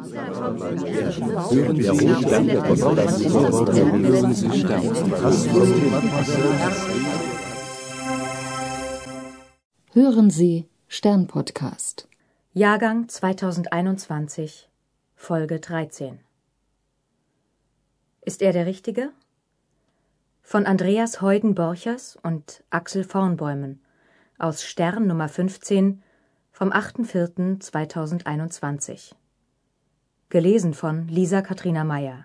Hören Sie Stern-Podcast. Jahrgang 2021, Folge 13. Ist er der Richtige? Von Andreas Heuden-Borchers und Axel Vornbäumen aus Stern Nummer 15 vom 8.4.2021. Gelesen von Lisa Katrina Meyer.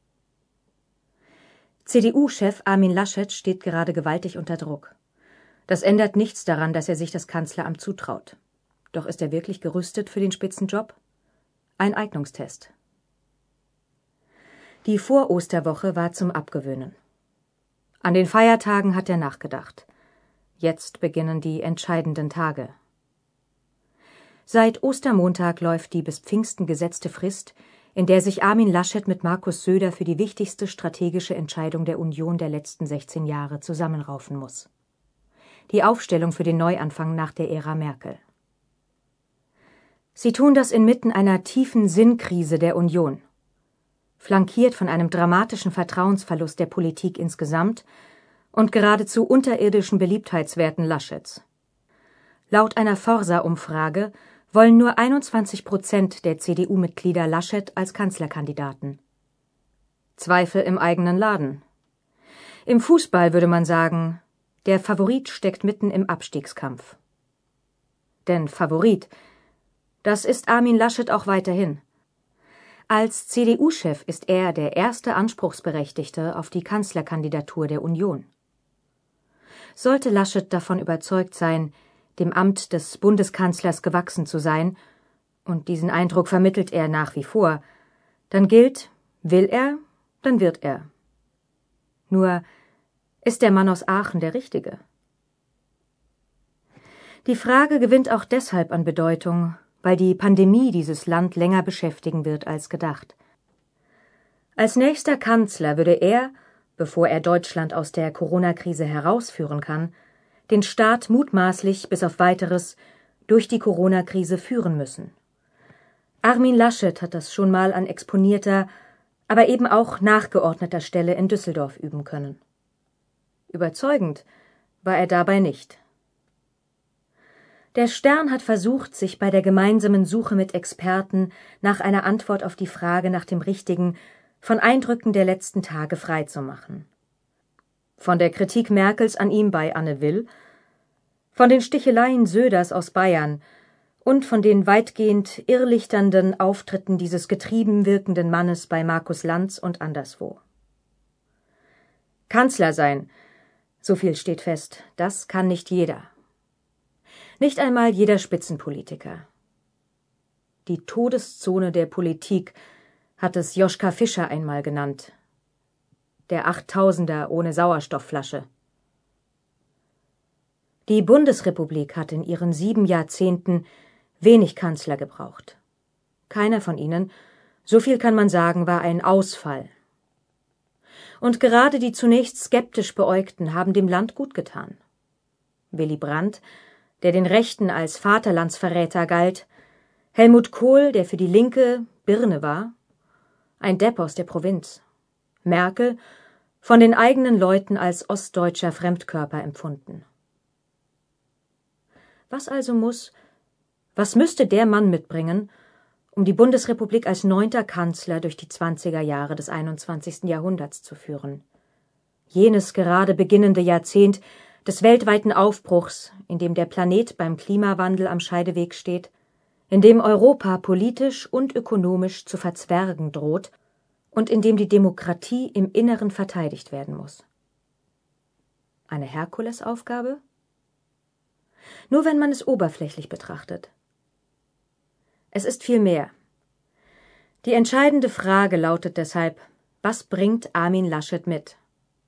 CDU-Chef Armin Laschet steht gerade gewaltig unter Druck. Das ändert nichts daran, dass er sich das Kanzleramt zutraut. Doch ist er wirklich gerüstet für den Spitzenjob? Ein Eignungstest. Die Vorosterwoche war zum Abgewöhnen. An den Feiertagen hat er nachgedacht. Jetzt beginnen die entscheidenden Tage. Seit Ostermontag läuft die bis Pfingsten gesetzte Frist, in der sich Armin Laschet mit Markus Söder für die wichtigste strategische Entscheidung der Union der letzten 16 Jahre zusammenraufen muss. Die Aufstellung für den Neuanfang nach der Ära Merkel. Sie tun das inmitten einer tiefen Sinnkrise der Union, flankiert von einem dramatischen Vertrauensverlust der Politik insgesamt und geradezu unterirdischen Beliebtheitswerten Laschets. Laut einer Forsa-Umfrage wollen nur 21% der CDU-Mitglieder Laschet als Kanzlerkandidaten. Zweifel im eigenen Laden. Im Fußball würde man sagen, der Favorit steckt mitten im Abstiegskampf. Denn Favorit, das ist Armin Laschet auch weiterhin. Als CDU-Chef ist er der erste Anspruchsberechtigte auf die Kanzlerkandidatur der Union. Sollte Laschet davon überzeugt sein, dem Amt des Bundeskanzlers gewachsen zu sein, und diesen Eindruck vermittelt er nach wie vor, dann gilt, will er, dann wird er. Nur, ist der Mann aus Aachen der Richtige? Die Frage gewinnt auch deshalb an Bedeutung, weil die Pandemie dieses Land länger beschäftigen wird als gedacht. Als nächster Kanzler würde er, bevor er Deutschland aus der Corona-Krise herausführen kann, den Staat mutmaßlich bis auf Weiteres durch die Corona-Krise führen müssen. Armin Laschet hat das schon mal an exponierter, aber eben auch nachgeordneter Stelle in Düsseldorf üben können. Überzeugend war er dabei nicht. Der Stern hat versucht, sich bei der gemeinsamen Suche mit Experten nach einer Antwort auf die Frage nach dem Richtigen von Eindrücken der letzten Tage freizumachen. Von der Kritik Merkels an ihm bei Anne Will, von den Sticheleien Söders aus Bayern und von den weitgehend irrlichternden Auftritten dieses getrieben wirkenden Mannes bei Markus Lanz und anderswo. Kanzler sein, so viel steht fest, das kann nicht jeder. Nicht einmal jeder Spitzenpolitiker. Die Todeszone der Politik hat es Joschka Fischer einmal genannt. Der 8000er ohne Sauerstoffflasche. Die Bundesrepublik hat in ihren 7 Jahrzehnten wenig Kanzler gebraucht. Keiner von ihnen, so viel kann man sagen, war ein Ausfall. Und gerade die zunächst skeptisch Beäugten haben dem Land gut getan. Willy Brandt, der den Rechten als Vaterlandsverräter galt, Helmut Kohl, der für die Linke Birne war, ein Depp aus der Provinz, Merkel, von den eigenen Leuten als ostdeutscher Fremdkörper empfunden. Was müsste der Mann mitbringen, um die Bundesrepublik als 9. Kanzler durch die 20er Jahre des 21. Jahrhunderts zu führen? Jenes gerade beginnende Jahrzehnt des weltweiten Aufbruchs, in dem der Planet beim Klimawandel am Scheideweg steht, in dem Europa politisch und ökonomisch zu verzwergen droht und in dem die Demokratie im Inneren verteidigt werden muss. Eine Herkulesaufgabe? Nur wenn man es oberflächlich betrachtet. Es ist viel mehr. Die entscheidende Frage lautet deshalb, was bringt Armin Laschet mit?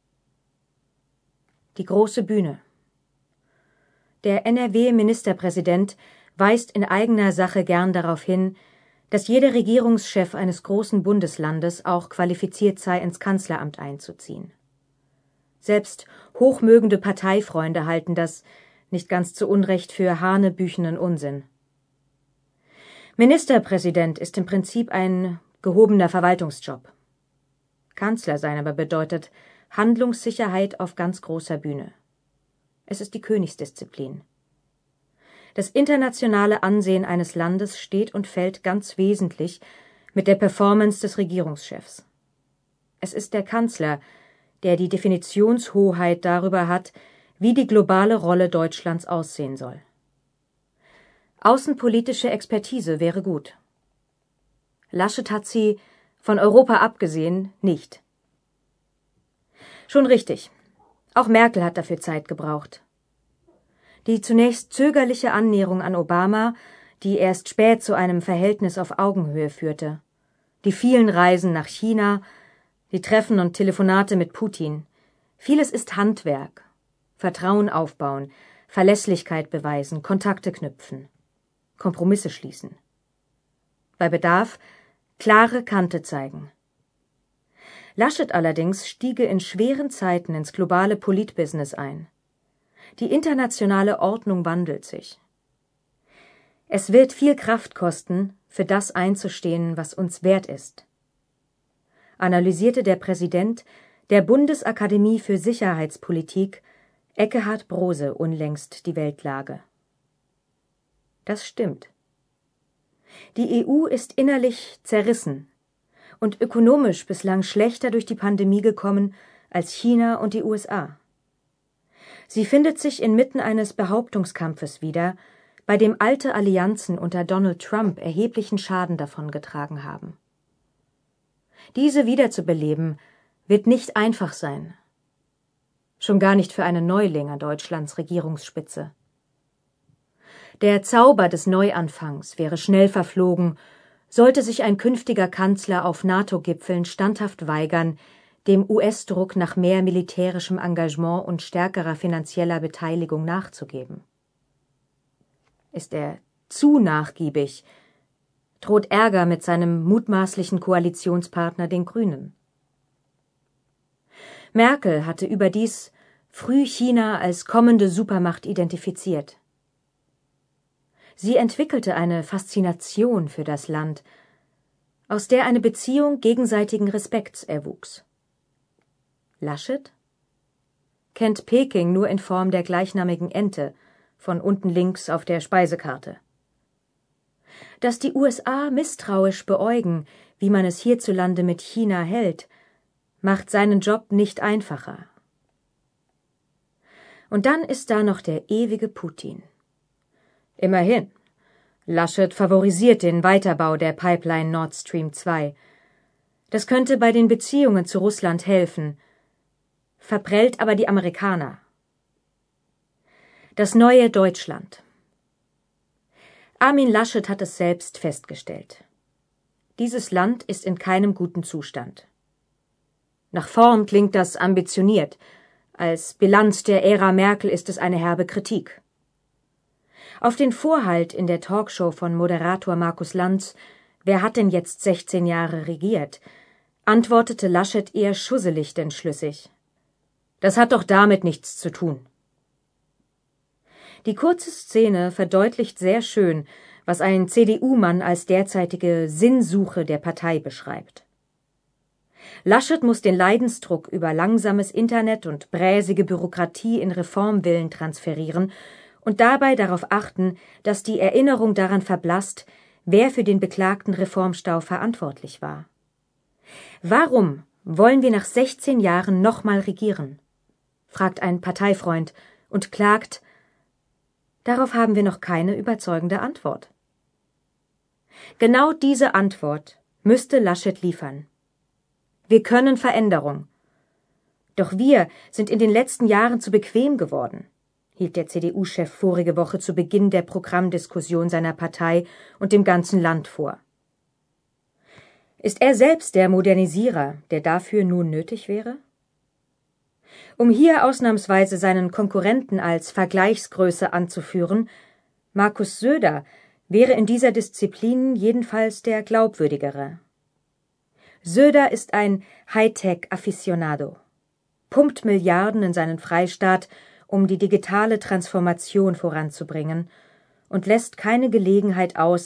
Die große Bühne. Der NRW-Ministerpräsident weist in eigener Sache gern darauf hin, dass jeder Regierungschef eines großen Bundeslandes auch qualifiziert sei, ins Kanzleramt einzuziehen. Selbst hochmögende Parteifreunde halten das, nicht ganz zu Unrecht, für hanebüchenen Unsinn. Ministerpräsident ist im Prinzip ein gehobener Verwaltungsjob. Kanzler sein aber bedeutet Handlungssicherheit auf ganz großer Bühne. Es ist die Königsdisziplin. Das internationale Ansehen eines Landes steht und fällt ganz wesentlich mit der Performance des Regierungschefs. Es ist der Kanzler, der die Definitionshoheit darüber hat, wie die globale Rolle Deutschlands aussehen soll. Außenpolitische Expertise wäre gut. Laschet hat sie, von Europa abgesehen, nicht. Schon richtig. Auch Merkel hat dafür Zeit gebraucht. Die zunächst zögerliche Annäherung an Obama, die erst spät zu einem Verhältnis auf Augenhöhe führte, die vielen Reisen nach China, die Treffen und Telefonate mit Putin, vieles ist Handwerk. Vertrauen aufbauen, Verlässlichkeit beweisen, Kontakte knüpfen, Kompromisse schließen. Bei Bedarf klare Kante zeigen. Laschet allerdings stiege in schweren Zeiten ins globale Politbusiness ein. Die internationale Ordnung wandelt sich. Es wird viel Kraft kosten, für das einzustehen, was uns wert ist, analysierte der Präsident der Bundesakademie für Sicherheitspolitik, Ekkehard Brose, unlängst die Weltlage. Das stimmt. Die EU ist innerlich zerrissen und ökonomisch bislang schlechter durch die Pandemie gekommen als China und die USA. Sie findet sich inmitten eines Behauptungskampfes wieder, bei dem alte Allianzen unter Donald Trump erheblichen Schaden davongetragen haben. Diese wiederzubeleben, wird nicht einfach sein. Schon gar nicht für einen Neuling an Deutschlands Regierungsspitze. Der Zauber des Neuanfangs wäre schnell verflogen, sollte sich ein künftiger Kanzler auf NATO-Gipfeln standhaft weigern, dem US-Druck nach mehr militärischem Engagement und stärkerer finanzieller Beteiligung nachzugeben. Ist er zu nachgiebig, droht Ärger mit seinem mutmaßlichen Koalitionspartner, den Grünen. Merkel hatte überdies früh China als kommende Supermacht identifiziert. Sie entwickelte eine Faszination für das Land, aus der eine Beziehung gegenseitigen Respekts erwuchs. Laschet kennt Peking nur in Form der gleichnamigen Ente, von unten links auf der Speisekarte. Dass die USA misstrauisch beäugen, wie man es hierzulande mit China hält, macht seinen Job nicht einfacher. Und dann ist da noch der ewige Putin. Immerhin, Laschet favorisiert den Weiterbau der Pipeline Nord Stream 2. Das könnte bei den Beziehungen zu Russland helfen, verprellt aber die Amerikaner. Das neue Deutschland. Armin Laschet hat es selbst festgestellt. Dieses Land ist in keinem guten Zustand. Nach vorn klingt das ambitioniert. Als Bilanz der Ära Merkel ist es eine herbe Kritik. Auf den Vorhalt in der Talkshow von Moderator Markus Lanz, wer hat denn jetzt 16 Jahre regiert, antwortete Laschet eher schusselig denn schlüssig. Das hat doch damit nichts zu tun. Die kurze Szene verdeutlicht sehr schön, was ein CDU-Mann als derzeitige Sinnsuche der Partei beschreibt. Laschet muss den Leidensdruck über langsames Internet und bräsige Bürokratie in Reformwillen transferieren und dabei darauf achten, dass die Erinnerung daran verblasst, wer für den beklagten Reformstau verantwortlich war. Warum wollen wir nach 16 Jahren nochmal regieren? Fragt ein Parteifreund und klagt, darauf haben wir noch keine überzeugende Antwort. Genau diese Antwort müsste Laschet liefern. Wir können Veränderung. Doch wir sind in den letzten Jahren zu bequem geworden, hielt der CDU-Chef vorige Woche zu Beginn der Programmdiskussion seiner Partei und dem ganzen Land vor. Ist er selbst der Modernisierer, der dafür nun nötig wäre? Um hier ausnahmsweise seinen Konkurrenten als Vergleichsgröße anzuführen, Markus Söder wäre in dieser Disziplin jedenfalls der glaubwürdigere. Söder ist ein Hightech-Afficionado, pumpt Milliarden in seinen Freistaat, um die digitale Transformation voranzubringen, und lässt keine Gelegenheit aus,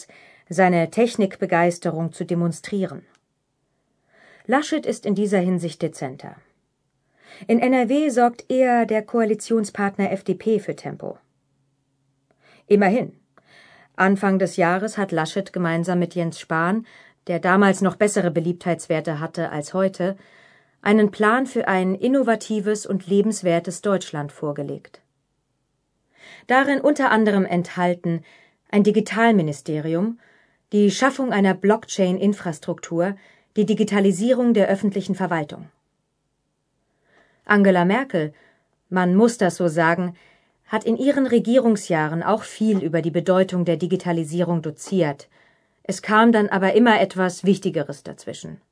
seine Technikbegeisterung zu demonstrieren. Laschet ist in dieser Hinsicht dezenter. In NRW sorgt eher der Koalitionspartner FDP für Tempo. Immerhin. Anfang des Jahres hat Laschet gemeinsam mit Jens Spahn, der damals noch bessere Beliebtheitswerte hatte als heute, einen Plan für ein innovatives und lebenswertes Deutschland vorgelegt. Darin unter anderem enthalten ein Digitalministerium, die Schaffung einer Blockchain-Infrastruktur, die Digitalisierung der öffentlichen Verwaltung. Angela Merkel, man muss das so sagen, hat in ihren Regierungsjahren auch viel über die Bedeutung der Digitalisierung doziert. Es kam dann aber immer etwas Wichtigeres dazwischen.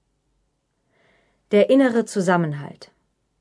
Der innere Zusammenhalt.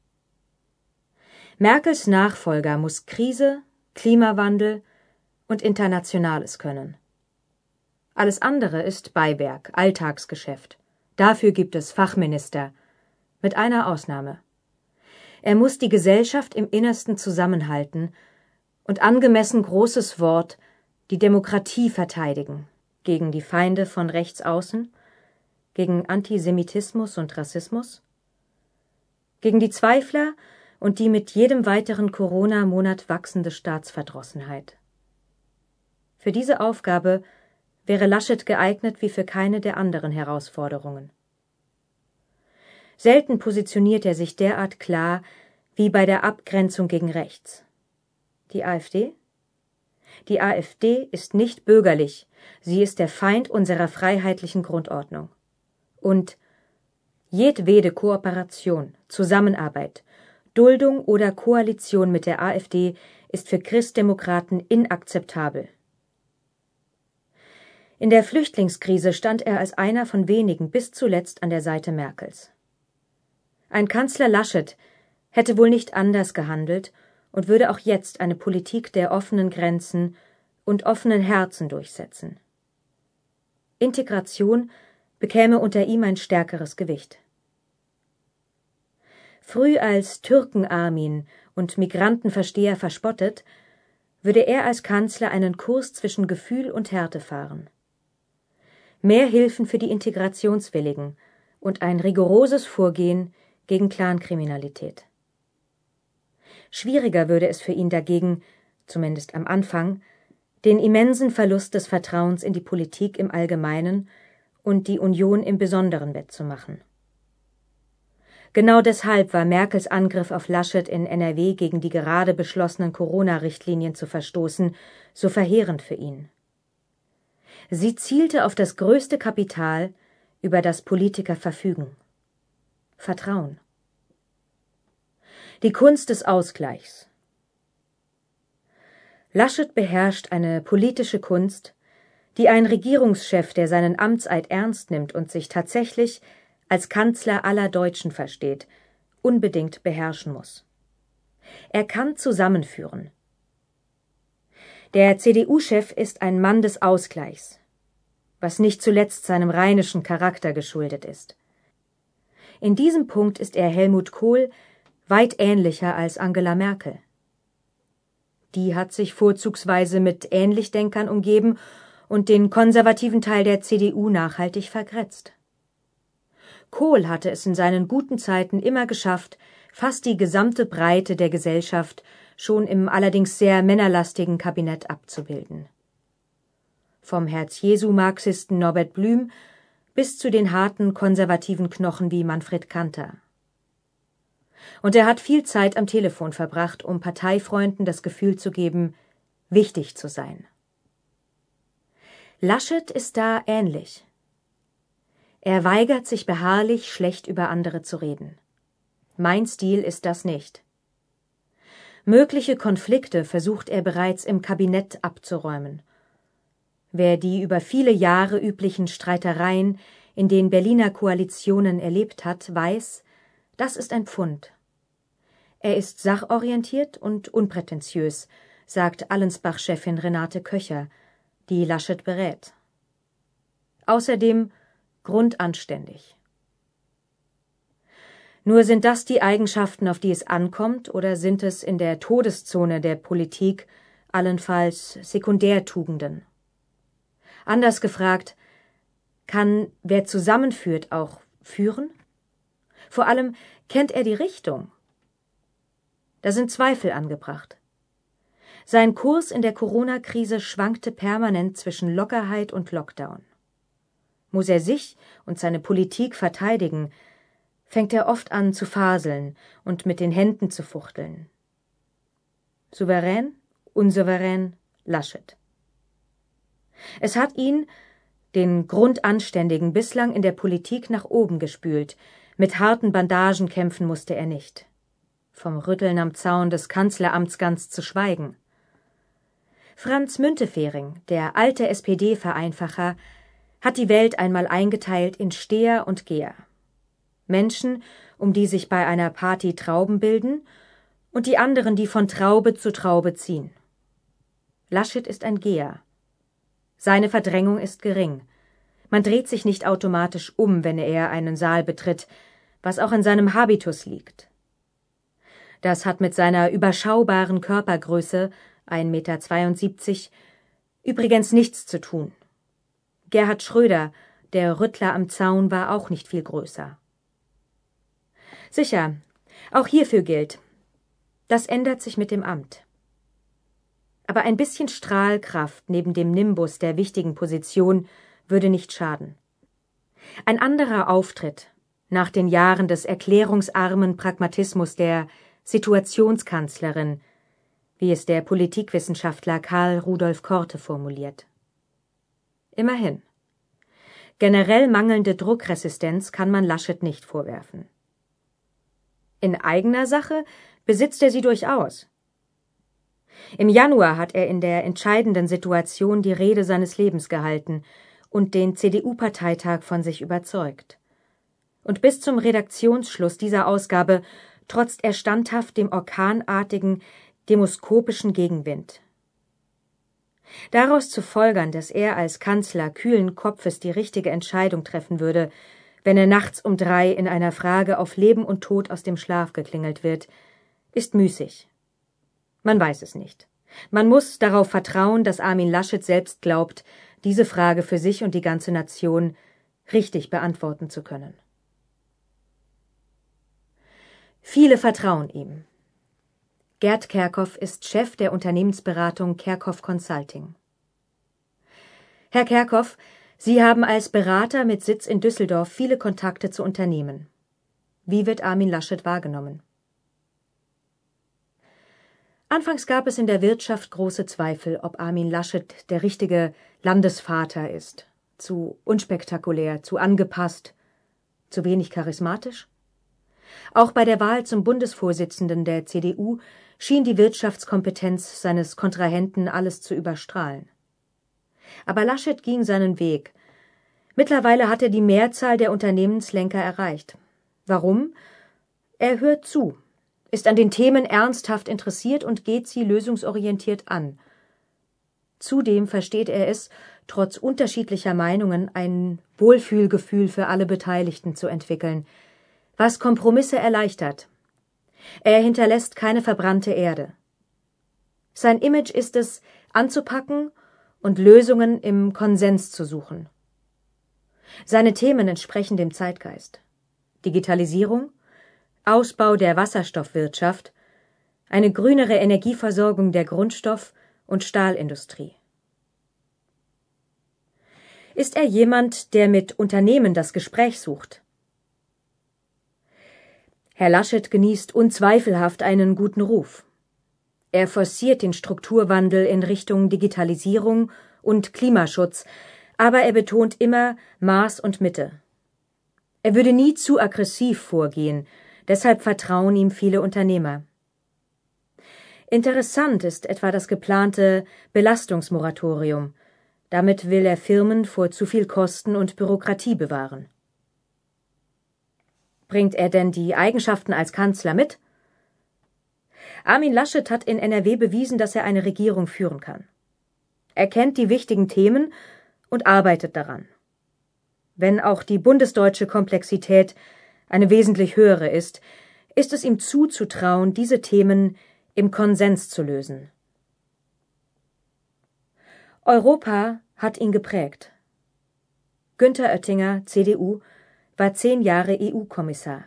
Merkels Nachfolger muss Krise, Klimawandel und Internationales können. Alles andere ist Beiwerk, Alltagsgeschäft. Dafür gibt es Fachminister, mit einer Ausnahme. Er muss die Gesellschaft im Innersten zusammenhalten und angemessen großes Wort die Demokratie verteidigen gegen die Feinde von rechts außen, gegen Antisemitismus und Rassismus, gegen die Zweifler und die mit jedem weiteren Corona-Monat wachsende Staatsverdrossenheit. Für diese Aufgabe wäre Laschet geeignet wie für keine der anderen Herausforderungen. Selten positioniert er sich derart klar wie bei der Abgrenzung gegen rechts. Die AfD? Die AfD ist nicht bürgerlich, sie ist der Feind unserer freiheitlichen Grundordnung. Und jedwede Kooperation, Zusammenarbeit, Duldung oder Koalition mit der AfD ist für Christdemokraten inakzeptabel. In der Flüchtlingskrise stand er als einer von wenigen bis zuletzt an der Seite Merkels. Ein Kanzler Laschet hätte wohl nicht anders gehandelt und würde auch jetzt eine Politik der offenen Grenzen und offenen Herzen durchsetzen. Integration bekäme unter ihm ein stärkeres Gewicht. Früh als Türken-Armin und Migrantenversteher verspottet, würde er als Kanzler einen Kurs zwischen Gefühl und Härte fahren. Mehr Hilfen für die Integrationswilligen und ein rigoroses Vorgehen gegen Clankriminalität. Schwieriger würde es für ihn dagegen, zumindest am Anfang, den immensen Verlust des Vertrauens in die Politik im Allgemeinen und die Union im Besonderen wettzumachen. Genau deshalb war Merkels Angriff auf Laschet in NRW gegen die gerade beschlossenen Corona-Richtlinien zu verstoßen so verheerend für ihn. Sie zielte auf das größte Kapital, über das Politiker verfügen: Vertrauen. Die Kunst des Ausgleichs. Laschet beherrscht eine politische Kunst, die ein Regierungschef, der seinen Amtseid ernst nimmt und sich tatsächlich als Kanzler aller Deutschen versteht, unbedingt beherrschen muss. Er kann zusammenführen. Der CDU-Chef ist ein Mann des Ausgleichs, was nicht zuletzt seinem rheinischen Charakter geschuldet ist. In diesem Punkt ist er Helmut Kohl weit ähnlicher als Angela Merkel. Die hat sich vorzugsweise mit Ähnlichdenkern umgeben und den konservativen Teil der CDU nachhaltig vergrätzt. Kohl hatte es in seinen guten Zeiten immer geschafft, fast die gesamte Breite der Gesellschaft schon im allerdings sehr männerlastigen Kabinett abzubilden. Vom Herz-Jesu-Marxisten Norbert Blüm bis zu den harten konservativen Knochen wie Manfred Kanter. Und er hat viel Zeit am Telefon verbracht, um Parteifreunden das Gefühl zu geben, wichtig zu sein. Laschet ist da ähnlich. Er weigert sich beharrlich, schlecht über andere zu reden. Mein Stil ist das nicht. Mögliche Konflikte versucht er bereits im Kabinett abzuräumen. Wer die über viele Jahre üblichen Streitereien in den Berliner Koalitionen erlebt hat, weiß, das ist ein Pfund. Er ist sachorientiert und unprätentiös, sagt Allensbach-Chefin Renate Köcher, die Laschet berät. Außerdem grundanständig. Nur sind das die Eigenschaften, auf die es ankommt, oder sind es in der Todeszone der Politik allenfalls Sekundärtugenden? Anders gefragt, kann wer zusammenführt auch führen? Vor allem, kennt er die Richtung? Da sind Zweifel angebracht. Sein Kurs in der Corona-Krise schwankte permanent zwischen Lockerheit und Lockdown. Muss er sich und seine Politik verteidigen, fängt er oft an zu faseln und mit den Händen zu fuchteln. Souverän, unsouverän, Laschet. Es hat ihn, den Grundanständigen, bislang in der Politik nach oben gespült. Mit harten Bandagen kämpfen musste er nicht. Vom Rütteln am Zaun des Kanzleramts ganz zu schweigen. Franz Müntefering, der alte SPD-Vereinfacher, hat die Welt einmal eingeteilt in Steher und Geher. Menschen, um die sich bei einer Party Trauben bilden, und die anderen, die von Traube zu Traube ziehen. Laschet ist ein Geher. Seine Verdrängung ist gering. Man dreht sich nicht automatisch um, wenn er einen Saal betritt, was auch an seinem Habitus liegt. Das hat mit seiner überschaubaren Körpergröße, 1,72 Meter, übrigens nichts zu tun. Gerhard Schröder, der Rüttler am Zaun, war auch nicht viel größer. Sicher, auch hierfür gilt, das ändert sich mit dem Amt. Aber ein bisschen Strahlkraft neben dem Nimbus der wichtigen Position würde nicht schaden. Ein anderer Auftritt nach den Jahren des erklärungsarmen Pragmatismus der Situationskanzlerin, wie es der Politikwissenschaftler Karl Rudolf Korte formuliert. Immerhin. Generell mangelnde Druckresistenz kann man Laschet nicht vorwerfen. In eigener Sache besitzt er sie durchaus. Im Januar hat er in der entscheidenden Situation die Rede seines Lebens gehalten und den CDU-Parteitag von sich überzeugt. Und bis zum Redaktionsschluss dieser Ausgabe trotzt er standhaft dem orkanartigen, demoskopischen Gegenwind. Daraus zu folgern, dass er als Kanzler kühlen Kopfes die richtige Entscheidung treffen würde, wenn er nachts um 3 in einer Frage auf Leben und Tod aus dem Schlaf geklingelt wird, ist müßig. Man weiß es nicht. Man muss darauf vertrauen, dass Armin Laschet selbst glaubt, diese Frage für sich und die ganze Nation richtig beantworten zu können. Viele vertrauen ihm. Gerd Kerkhoff ist Chef der Unternehmensberatung Kerkhoff Consulting. Herr Kerkhoff, Sie haben als Berater mit Sitz in Düsseldorf viele Kontakte zu Unternehmen. Wie wird Armin Laschet wahrgenommen? Anfangs gab es in der Wirtschaft große Zweifel, ob Armin Laschet der richtige Landesvater ist. Zu unspektakulär, zu angepasst, zu wenig charismatisch? Auch bei der Wahl zum Bundesvorsitzenden der CDU schien die Wirtschaftskompetenz seines Kontrahenten alles zu überstrahlen. Aber Laschet ging seinen Weg. Mittlerweile hat er die Mehrzahl der Unternehmenslenker erreicht. Warum? Er hört zu, ist an den Themen ernsthaft interessiert und geht sie lösungsorientiert an. Zudem versteht er es, trotz unterschiedlicher Meinungen ein Wohlfühlgefühl für alle Beteiligten zu entwickeln, was Kompromisse erleichtert. Er hinterlässt keine verbrannte Erde. Sein Image ist es, anzupacken und Lösungen im Konsens zu suchen. Seine Themen entsprechen dem Zeitgeist. Digitalisierung, Ausbau der Wasserstoffwirtschaft, eine grünere Energieversorgung der Grundstoff- und Stahlindustrie. Ist er jemand, der mit Unternehmen das Gespräch sucht? Herr Laschet genießt unzweifelhaft einen guten Ruf. Er forciert den Strukturwandel in Richtung Digitalisierung und Klimaschutz, aber er betont immer Maß und Mitte. Er würde nie zu aggressiv vorgehen, deshalb vertrauen ihm viele Unternehmer. Interessant ist etwa das geplante Belastungsmoratorium. Damit will er Firmen vor zu viel Kosten und Bürokratie bewahren. Bringt er denn die Eigenschaften als Kanzler mit? Armin Laschet hat in NRW bewiesen, dass er eine Regierung führen kann. Er kennt die wichtigen Themen und arbeitet daran. Wenn auch die bundesdeutsche Komplexität eine wesentlich höhere ist, ist es ihm zuzutrauen, diese Themen im Konsens zu lösen. Europa hat ihn geprägt. Günther Oettinger, CDU, war 10 Jahre EU-Kommissar.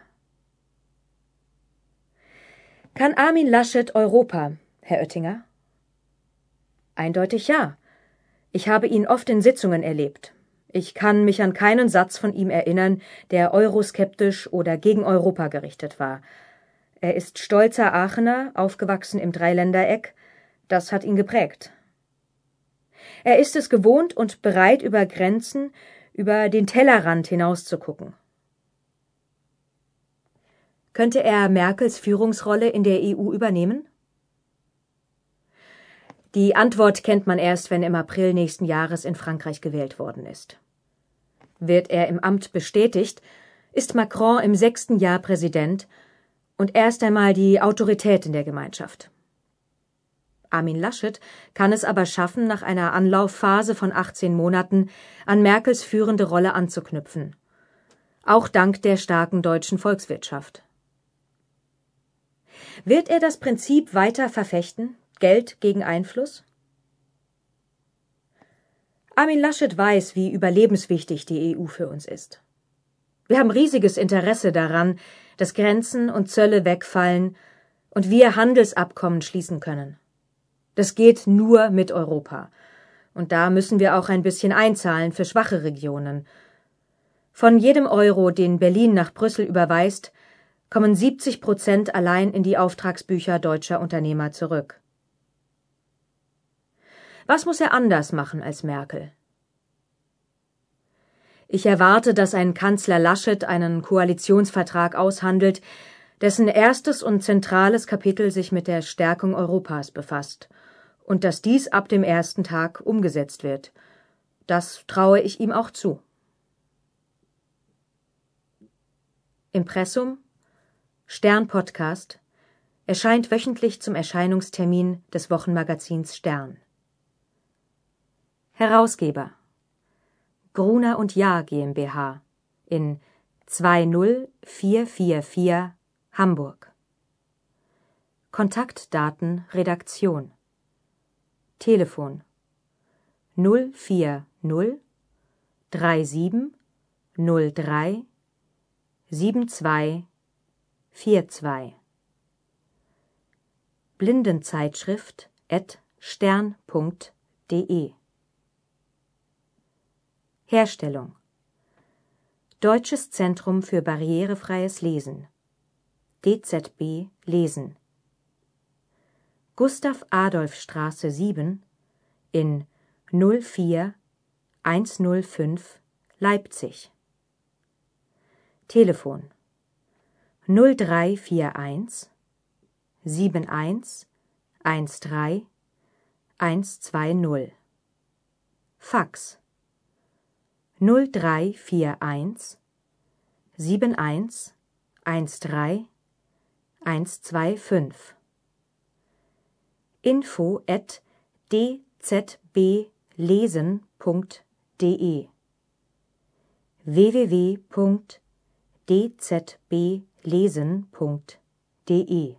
Kann Armin Laschet Europa, Herr Oettinger? Eindeutig ja. Ich habe ihn oft in Sitzungen erlebt. Ich kann mich an keinen Satz von ihm erinnern, der euroskeptisch oder gegen Europa gerichtet war. Er ist stolzer Aachener, aufgewachsen im Dreiländereck. Das hat ihn geprägt. Er ist es gewohnt und bereit, über Grenzen, über den Tellerrand hinauszugucken. Könnte er Merkels Führungsrolle in der EU übernehmen? Die Antwort kennt man erst, wenn im April nächsten Jahres in Frankreich gewählt worden ist. Wird er im Amt bestätigt, ist Macron im 6. Jahr Präsident und erst einmal die Autorität in der Gemeinschaft. Armin Laschet kann es aber schaffen, nach einer Anlaufphase von 18 Monaten an Merkels führende Rolle anzuknüpfen. Auch dank der starken deutschen Volkswirtschaft. Wird er das Prinzip weiter verfechten? Geld gegen Einfluss? Armin Laschet weiß, wie überlebenswichtig die EU für uns ist. Wir haben riesiges Interesse daran, dass Grenzen und Zölle wegfallen und wir Handelsabkommen schließen können. Das geht nur mit Europa. Und da müssen wir auch ein bisschen einzahlen für schwache Regionen. Von jedem Euro, den Berlin nach Brüssel überweist, kommen 70% allein in die Auftragsbücher deutscher Unternehmer zurück. Was muss er anders machen als Merkel? Ich erwarte, dass ein Kanzler Laschet einen Koalitionsvertrag aushandelt, dessen erstes und zentrales Kapitel sich mit der Stärkung Europas befasst, und dass dies ab dem ersten Tag umgesetzt wird. Das traue ich ihm auch zu. Impressum, Stern Podcast, erscheint wöchentlich zum Erscheinungstermin des Wochenmagazins Stern. Herausgeber Gruner und Jahr GmbH in 20444 Hamburg. Kontaktdaten Redaktion Telefon 040 37 03 72 42 Blindenzeitschrift@stern.de Herstellung Deutsches Zentrum für barrierefreies Lesen DZB Lesen Gustav-Adolf-Straße 7 in 04105 Leipzig Telefon 0341 71 13 120 Fax 0341 71 13 125 info@dzblesen.de www.dzblesen.de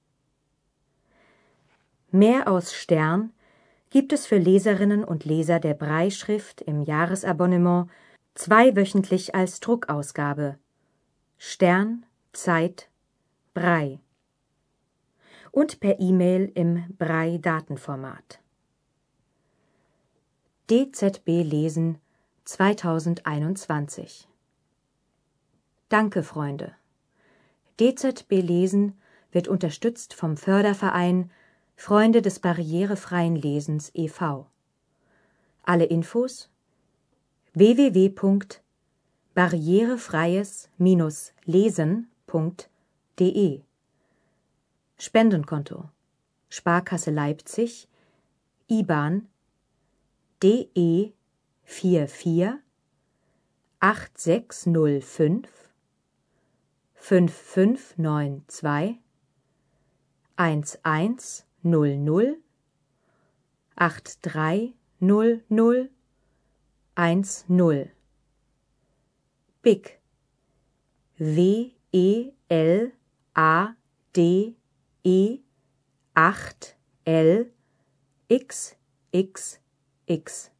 Mehr aus Stern gibt es für Leserinnen und Leser der Brailleschrift im Jahresabonnement 2-wöchentlich als Druckausgabe Stern, Zeit, Braille und per E-Mail im Braille-Datenformat. DZB Lesen 2021 Danke, Freunde! DZB Lesen wird unterstützt vom Förderverein Freunde des barrierefreien Lesens e.V. Alle Infos www.barrierefreies-lesen.de Spendenkonto Sparkasse Leipzig IBAN DE 44 8605 5592 1100 8300 10 BIC WELADE 8 LXXX